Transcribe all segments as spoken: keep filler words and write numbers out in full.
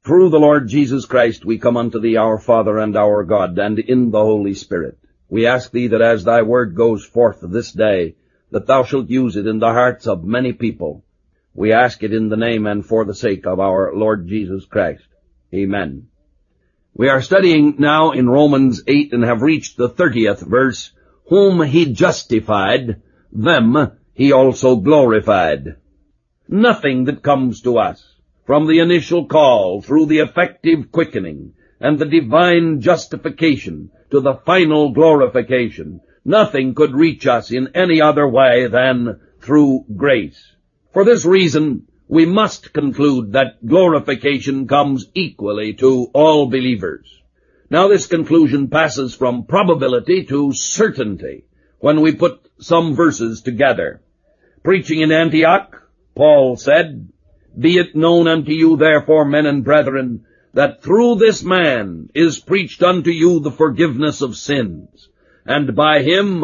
Through the Lord Jesus Christ we come unto thee, our Father and our God, and in the Holy Spirit. We ask thee that as thy word goes forth this day, that thou shalt use it in the hearts of many people. We ask it in the name and for the sake of our Lord Jesus Christ. Amen. We are studying now in Romans eight and have reached the thirtieth verse. Whom he justified, them he also glorified. Nothing that comes to us, from the initial call through the effective quickening and the divine justification to the final glorification, nothing could reach us in any other way than through grace. For this reason, we must conclude that glorification comes equally to all believers. Now this conclusion passes from probability to certainty when we put some verses together. Preaching in Antioch, Paul said, Be it known unto you, therefore, men and brethren, that through this man is preached unto you the forgiveness of sins, and by him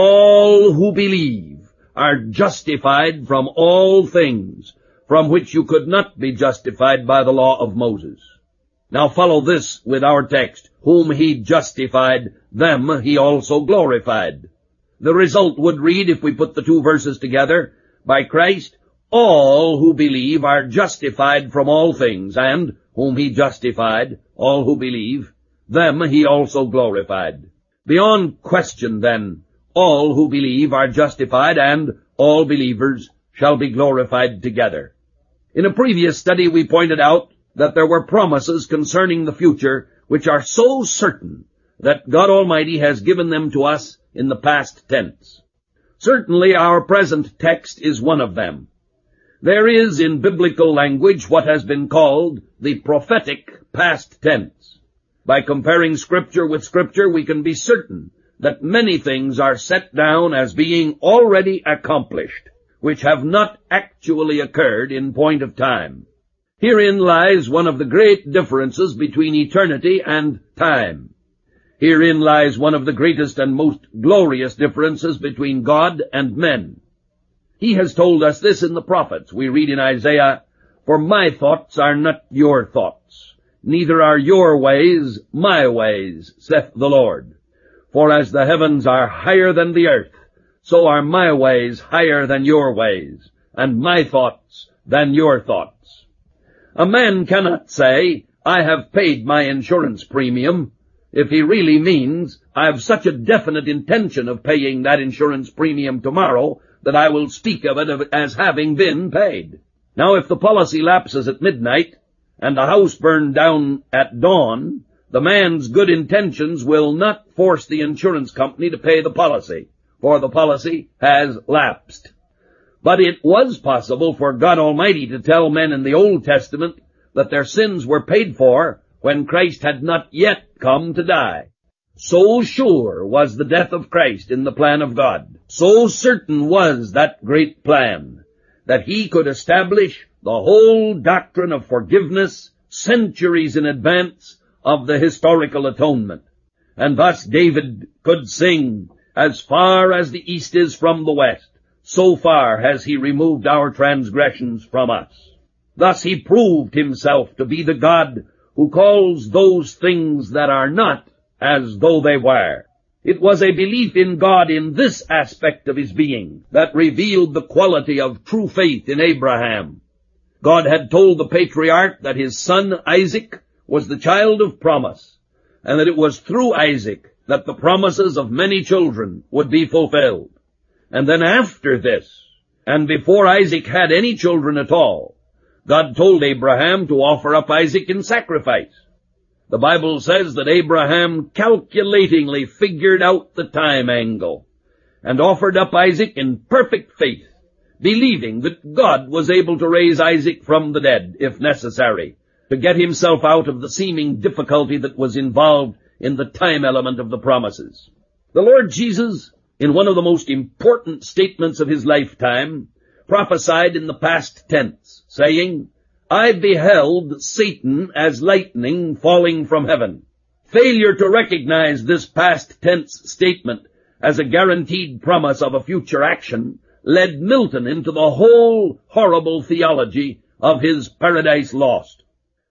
all who believe are justified from all things, from which you could not be justified by the law of Moses. Now follow this with our text. Whom he justified, them he also glorified. The result would read, if we put the two verses together, by Christ, all who believe are justified from all things, and whom he justified, all who believe, them he also glorified. Beyond question, then, all who believe are justified, and all believers shall be glorified together. In a previous study we pointed out that there were promises concerning the future which are so certain that God Almighty has given them to us in the past tense. Certainly our present text is one of them. There is in biblical language what has been called the prophetic past tense. By comparing Scripture with Scripture, we can be certain that many things are set down as being already accomplished, which have not actually occurred in point of time. Herein lies one of the great differences between eternity and time. Herein lies one of the greatest and most glorious differences between God and men. He has told us this in the prophets. We read in Isaiah, For my thoughts are not your thoughts, neither are your ways my ways, saith the Lord. For as the heavens are higher than the earth, so are my ways higher than your ways, and my thoughts than your thoughts. A man cannot say, I have paid my insurance premium, if he really means, I have such a definite intention of paying that insurance premium tomorrow that I will speak of it as having been paid. Now, if the policy lapses at midnight, and the house burned down at dawn, the man's good intentions will not force the insurance company to pay the policy, for the policy has lapsed. But it was possible for God Almighty to tell men in the Old Testament that their sins were paid for when Christ had not yet come to die. So sure was the death of Christ in the plan of God, so certain was that great plan, that he could establish the whole doctrine of forgiveness centuries in advance of the historical atonement. And thus David could sing, As far as the east is from the west, so far has he removed our transgressions from us. Thus he proved himself to be the God who calls those things that are not as though they were. It was a belief in God in this aspect of his being that revealed the quality of true faith in Abraham. God had told the patriarch that his son Isaac was the child of promise, and that it was through Isaac that the promises of many children would be fulfilled. And then after this, and before Isaac had any children at all, God told Abraham to offer up Isaac in sacrifice. The Bible says that Abraham calculatingly figured out the time angle and offered up Isaac in perfect faith, believing that God was able to raise Isaac from the dead, if necessary, to get himself out of the seeming difficulty that was involved in the time element of the promises. The Lord Jesus, in one of the most important statements of his lifetime, prophesied in the past tense, saying, I beheld Satan as lightning falling from heaven. Failure to recognize this past tense statement as a guaranteed promise of a future action led Milton into the whole horrible theology of his Paradise Lost.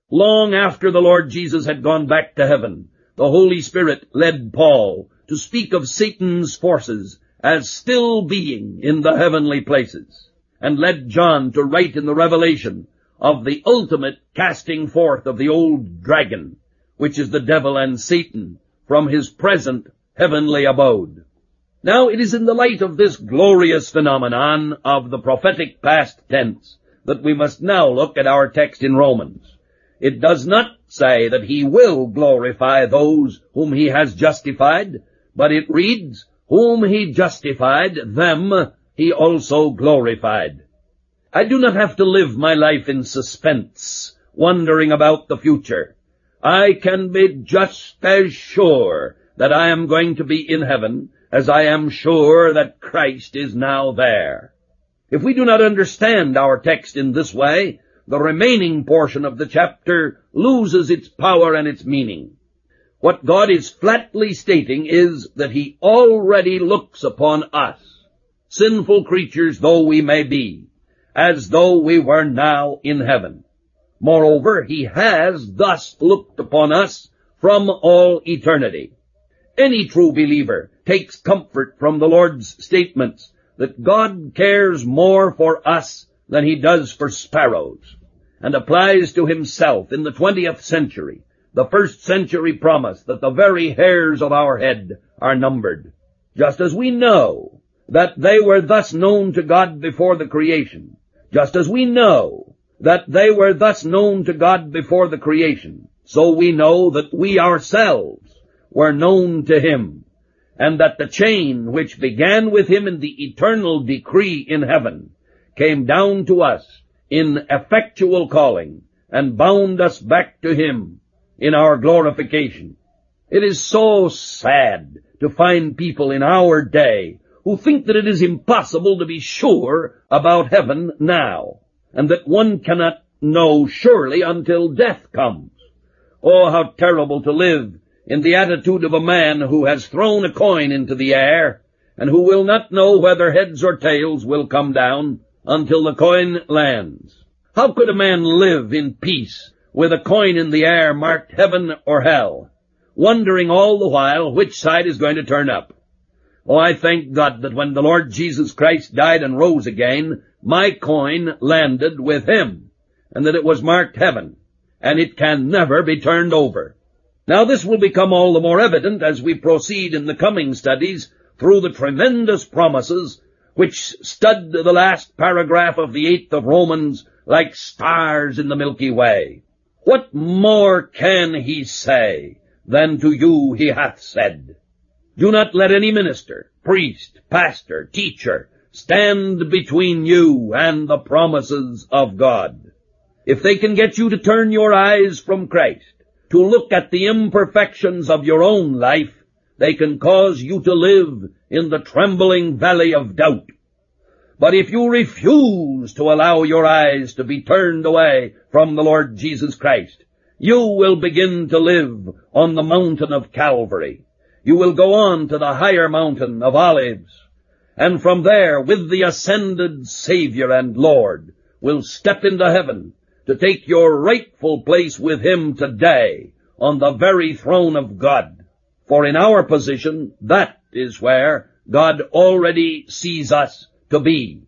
Long after the Lord Jesus had gone back to heaven, the Holy Spirit led Paul to speak of Satan's forces as still being in the heavenly places, and led John to write in the Revelation of the ultimate casting forth of the old dragon, which is the devil and Satan, from his present heavenly abode. Now it is in the light of this glorious phenomenon of the prophetic past tense that we must now look at our text in Romans. It does not say that he will glorify those whom he has justified, but it reads, whom he justified, them he also glorified. I do not have to live my life in suspense, wondering about the future. I can be just as sure that I am going to be in heaven as I am sure that Christ is now there. If we do not understand our text in this way, the remaining portion of the chapter loses its power and its meaning. What God is flatly stating is that he already looks upon us, sinful creatures though we may be, as though we were now in heaven. Moreover, he has thus looked upon us from all eternity. Any true believer takes comfort from the Lord's statements that God cares more for us than he does for sparrows, and applies to himself in the twentieth century the first century promise that the very hairs of our head are numbered. Just as we know that they were thus known to God before the creation, just as we know that they were thus known to God before the creation, so we know that we ourselves were known to him, and that the chain which began with him in the eternal decree in heaven came down to us in effectual calling and bound us back to him in our glorification. It is so sad to find people in our day who think that it is impossible to be sure about heaven now, and that one cannot know surely until death comes. Oh, how terrible to live in the attitude of a man who has thrown a coin into the air, and who will not know whether heads or tails will come down until the coin lands. How could a man live in peace with a coin in the air marked heaven or hell, wondering all the while which side is going to turn up? Oh, I thank God that when the Lord Jesus Christ died and rose again, my coin landed with him, and that it was marked heaven, and it can never be turned over. Now this will become all the more evident as we proceed in the coming studies through the tremendous promises which stud the last paragraph of the eighth of Romans like stars in the Milky Way. What more can he say than to you he hath said? Do not let any minister, priest, pastor, teacher stand between you and the promises of God. If they can get you to turn your eyes from Christ, to look at the imperfections of your own life, they can cause you to live in the trembling valley of doubt. But if you refuse to allow your eyes to be turned away from the Lord Jesus Christ, you will begin to live on the mountain of Calvary. You will go on to the higher mountain of Olives, and from there, with the ascended Savior and Lord, will step into heaven to take your rightful place with him today on the very throne of God. For in our position, that is where God already sees us to be,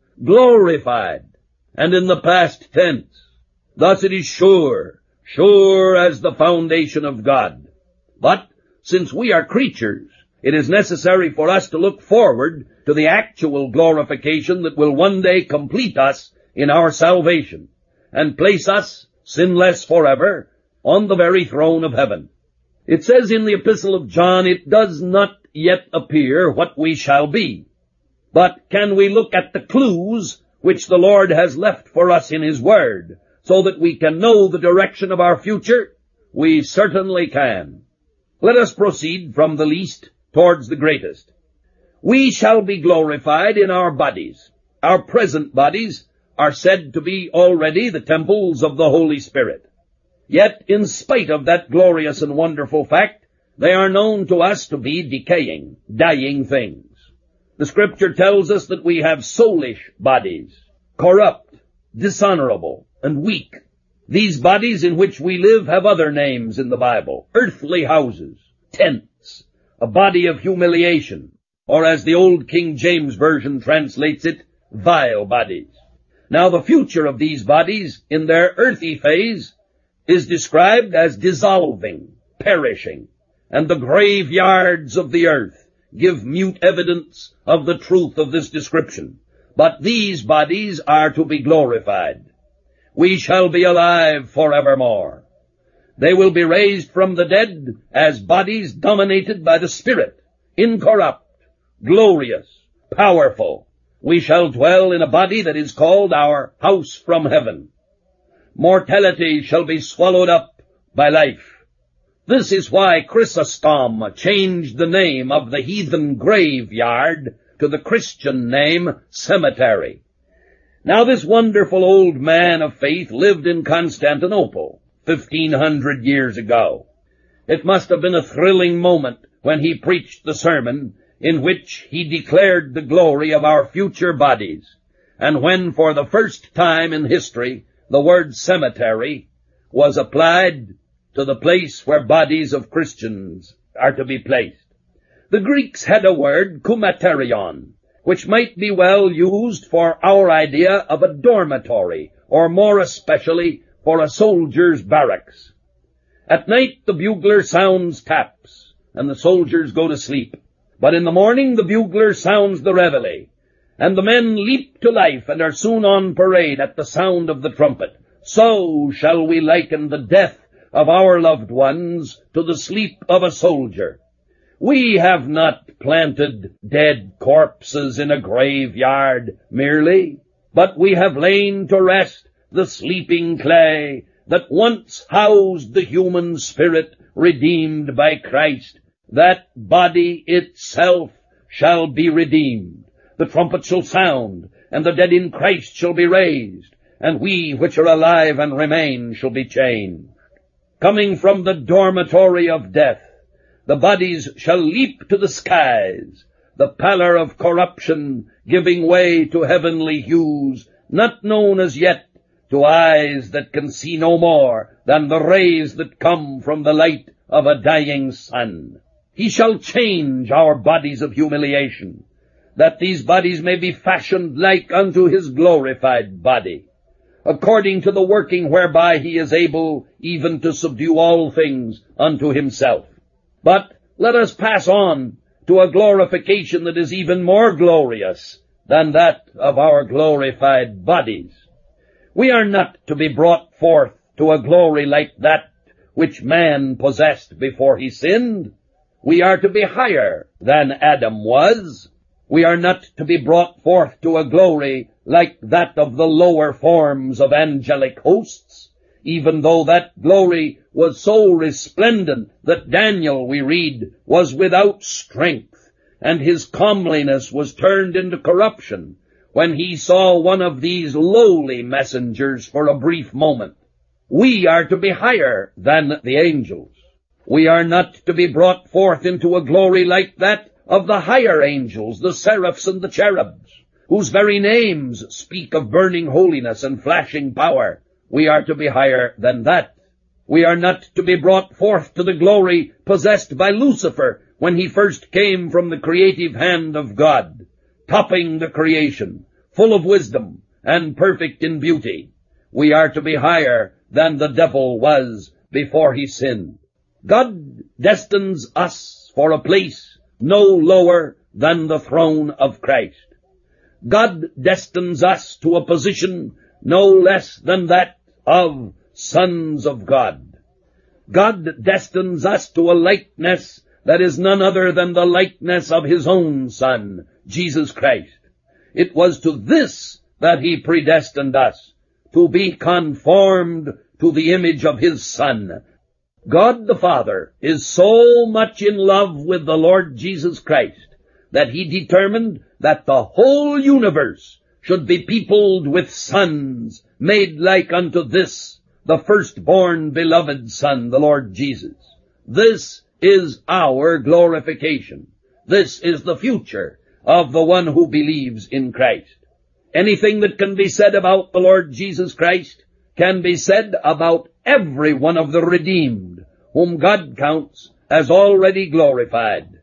glorified, and in the past tense. Thus it is sure, sure as the foundation of God. But since we are creatures, it is necessary for us to look forward to the actual glorification that will one day complete us in our salvation, and place us, sinless forever, on the very throne of heaven. It says in the Epistle of John, it does not yet appear what we shall be. But can we look at the clues which the Lord has left for us in his word, so that we can know the direction of our future? We certainly can. Let us proceed from the least towards the greatest. We shall be glorified in our bodies. Our present bodies are said to be already the temples of the Holy Spirit. Yet, in spite of that glorious and wonderful fact, they are known to us to be decaying, dying things. The Scripture tells us that we have soulish bodies, corrupt, dishonorable, and weak. These bodies in which we live have other names in the Bible: earthly houses, tents, a body of humiliation, or as the old King James Version translates it, vile bodies. Now the future of these bodies in their earthy phase is described as dissolving, perishing, and the graveyards of the earth give mute evidence of the truth of this description. But these bodies are to be glorified. We shall be alive forevermore. They will be raised from the dead as bodies dominated by the Spirit, incorrupt, glorious, powerful. We shall dwell in a body that is called our house from heaven. Mortality shall be swallowed up by life. This is why Chrysostom changed the name of the heathen graveyard to the Christian name cemetery. Now this wonderful old man of faith lived in Constantinople fifteen hundred years ago. It must have been a thrilling moment when he preached the sermon in which he declared the glory of our future bodies, and when for the first time in history the word cemetery was applied to the place where bodies of Christians are to be placed. The Greeks had a word, kumaterion, which might be well used for our idea of a dormitory, or more especially for a soldier's barracks. At night the bugler sounds taps, and the soldiers go to sleep. But in the morning the bugler sounds the reveille, and the men leap to life and are soon on parade at the sound of the trumpet. So shall we liken the death of our loved ones to the sleep of a soldier. We have not planted dead corpses in a graveyard merely, but we have lain to rest the sleeping clay that once housed the human spirit redeemed by Christ. That body itself shall be redeemed. The trumpet shall sound, and the dead in Christ shall be raised, and we which are alive and remain shall be changed. Coming from the dormitory of death, the bodies shall leap to the skies, the pallor of corruption giving way to heavenly hues, not known as yet to eyes that can see no more than the rays that come from the light of a dying sun. He shall change our bodies of humiliation, that these bodies may be fashioned like unto his glorified body, according to the working whereby he is able even to subdue all things unto himself. But let us pass on to a glorification that is even more glorious than that of our glorified bodies. We are not to be brought forth to a glory like that which man possessed before he sinned. We are to be higher than Adam was. We are not to be brought forth to a glory like that of the lower forms of angelic hosts, even though that glory was so resplendent that Daniel, we read, was without strength, and his comeliness was turned into corruption when he saw one of these lowly messengers for a brief moment. We are to be higher than the angels. We are not to be brought forth into a glory like that of the higher angels, the seraphs and the cherubs, whose very names speak of burning holiness and flashing power. We are to be higher than that. We are not to be brought forth to the glory possessed by Lucifer when he first came from the creative hand of God, topping the creation, full of wisdom and perfect in beauty. We are to be higher than the devil was before he sinned. God destines us for a place no lower than the throne of Christ. God destines us to a position no less than that of sons of God. God destines us to a likeness that is none other than the likeness of his own Son, Jesus Christ. It was to this that he predestined us, to be conformed to the image of his Son. God the Father is so much in love with the Lord Jesus Christ that he determined that the whole universe should be peopled with sons made like unto this, the firstborn beloved Son, the Lord Jesus. This is our glorification. This is the future of the one who believes in Christ. Anything that can be said about the Lord Jesus Christ can be said about every one of the redeemed, whom God counts as already glorified.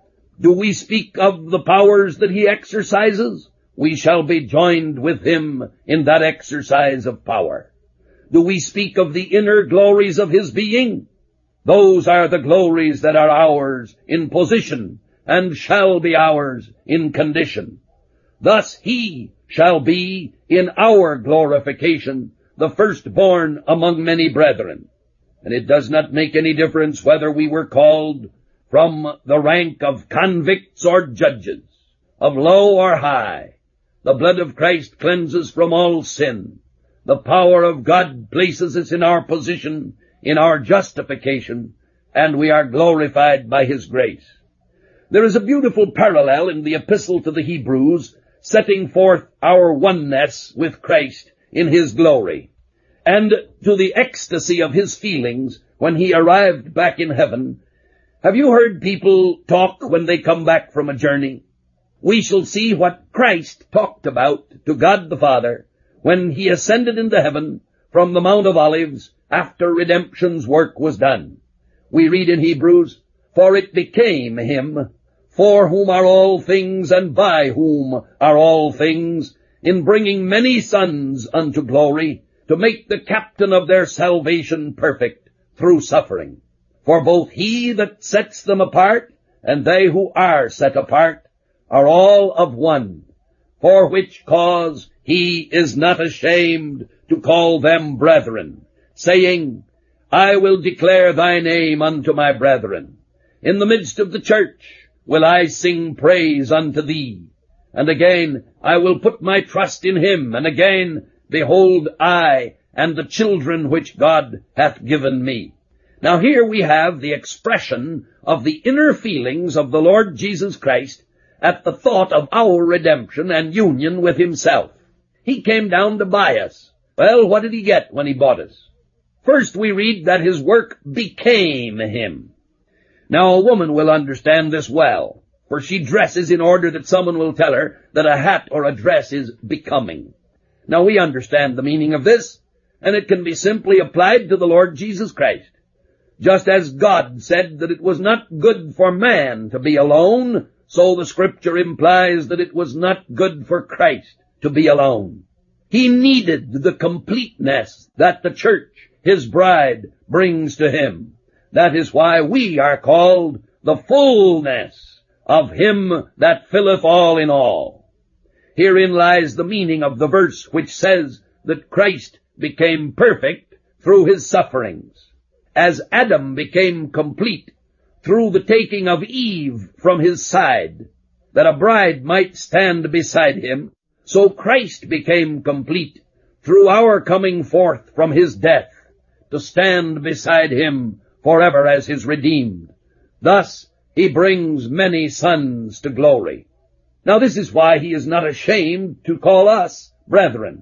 Do we speak of the powers that he exercises? We shall be joined with him in that exercise of power. Do we speak of the inner glories of his being? Those are the glories that are ours in position and shall be ours in condition. Thus he shall be in our glorification the firstborn among many brethren. And it does not make any difference whether we were called from the rank of convicts or judges, of low or high. The blood of Christ cleanses from all sin. The power of God places us in our position, in our justification, and we are glorified by his grace. There is a beautiful parallel in the epistle to the Hebrews, setting forth our oneness with Christ in his glory, and to the ecstasy of his feelings when he arrived back in heaven. Have you heard people talk when they come back from a journey? We shall see what Christ talked about to God the Father when he ascended into heaven from the Mount of Olives after redemption's work was done. We read in Hebrews, "For it became him, for whom are all things and by whom are all things, in bringing many sons unto glory, to make the captain of their salvation perfect through suffering. For both he that sets them apart and they who are set apart are all of one, for which cause he is not ashamed to call them brethren, saying, I will declare thy name unto my brethren. In the midst of the church will I sing praise unto thee. And again, I will put my trust in him. And again, behold, I and the children which God hath given me." Now here we have the expression of the inner feelings of the Lord Jesus Christ at the thought of our redemption and union with himself. He came down to buy us. Well, what did he get when he bought us? First, we read that his work became him. Now, a woman will understand this well, for she dresses in order that someone will tell her that a hat or a dress is becoming. Now, we understand the meaning of this, and it can be simply applied to the Lord Jesus Christ. Just as God said that it was not good for man to be alone, so the Scripture implies that it was not good for Christ to be alone. He needed the completeness that the church, his bride, brings to him. That is why we are called the fullness of him that filleth all in all. Herein lies the meaning of the verse which says that Christ became perfect through his sufferings. As Adam became complete through the taking of Eve from his side, that a bride might stand beside him, so Christ became complete through our coming forth from his death, to stand beside him forever as his redeemed. Thus he brings many sons to glory. Now this is why he is not ashamed to call us brethren.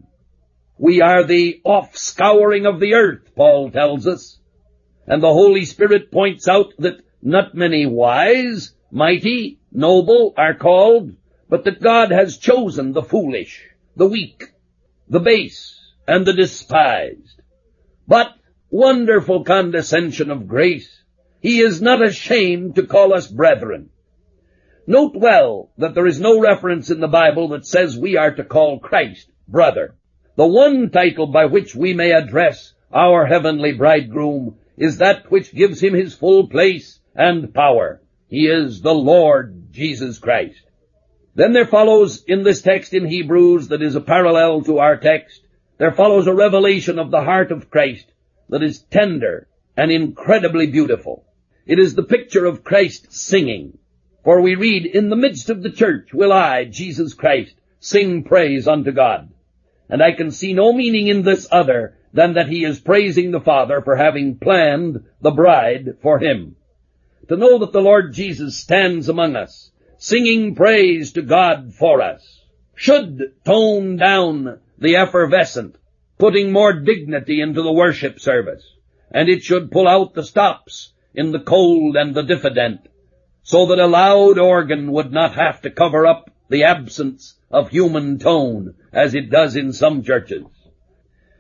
We are the offscouring of the earth, Paul tells us. And the Holy Spirit points out that not many wise, mighty, noble are called, but that God has chosen the foolish, the weak, the base, and the despised. But wonderful condescension of grace, he is not ashamed to call us brethren. Note well that there is no reference in the Bible that says we are to call Christ brother. The one title by which we may address our heavenly bridegroom is that which gives him his full place and power. He is the Lord Jesus Christ. Then there follows in this text in Hebrews that is a parallel to our text, there follows a revelation of the heart of Christ that is tender and incredibly beautiful. It is the picture of Christ singing. For we read, in the midst of the church will I, Jesus Christ, sing praise unto God. And I can see no meaning in this other than that he is praising the Father for having planned the bride for him. To know that the Lord Jesus stands among us, singing praise to God for us, should tone down the effervescent, putting more dignity into the worship service, and it should pull out the stops in the cold and the diffident, so that a loud organ would not have to cover up the absence of human tone, as it does in some churches.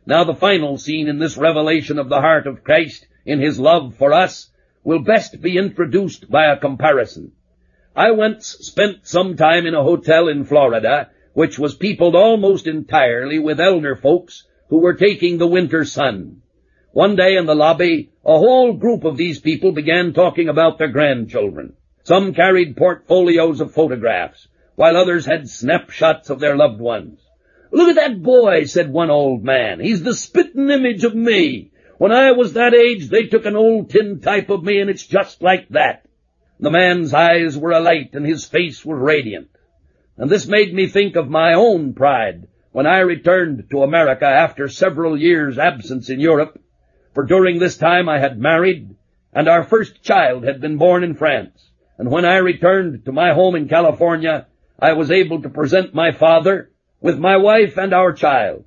Now the final scene in this revelation of the heart of Christ in his love for us will best be introduced by a comparison. I once spent some time in a hotel in Florida, which was peopled almost entirely with elder folks who were taking the winter sun. One day in the lobby, a whole group of these people began talking about their grandchildren. Some carried portfolios of photographs, while others had snapshots of their loved ones. "Look at that boy," said one old man. "He's the spittin' image of me. When I was that age, they took an old tin type of me, and it's just like that." The man's eyes were alight, and his face was radiant. And this made me think of my own pride when I returned to America after several years' absence in Europe, for during this time I had married, and our first child had been born in France. And when I returned to my home in California, I was able to present my father with my wife and our child.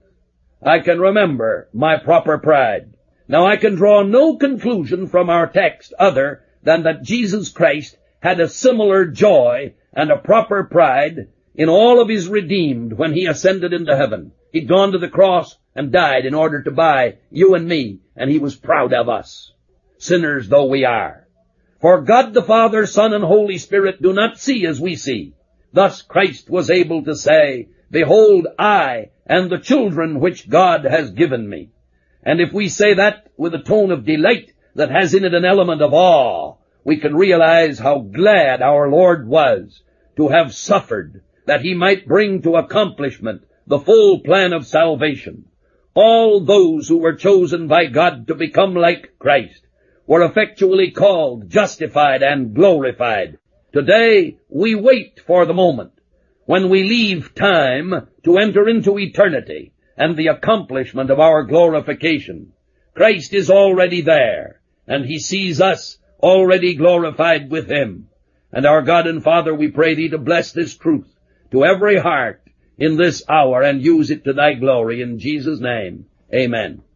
I can remember my proper pride. Now I can draw no conclusion from our text other than that Jesus Christ had a similar joy and a proper pride in all of his redeemed when he ascended into heaven. He'd gone to the cross and died in order to buy you and me, and he was proud of us, sinners though we are. For God the Father, Son, and Holy Spirit do not see as we see. Thus Christ was able to say, "Behold, I and the children which God has given me." And if we say that with a tone of delight that has in it an element of awe, we can realize how glad our Lord was to have suffered that he might bring to accomplishment the full plan of salvation. All those who were chosen by God to become like Christ were effectually called, justified, and glorified. Today we wait for the moment when we leave time to enter into eternity and the accomplishment of our glorification. Christ is already there, and he sees us already glorified with him. And our God and Father, we pray thee to bless this truth to every heart in this hour and use it to thy glory. In Jesus' name, amen.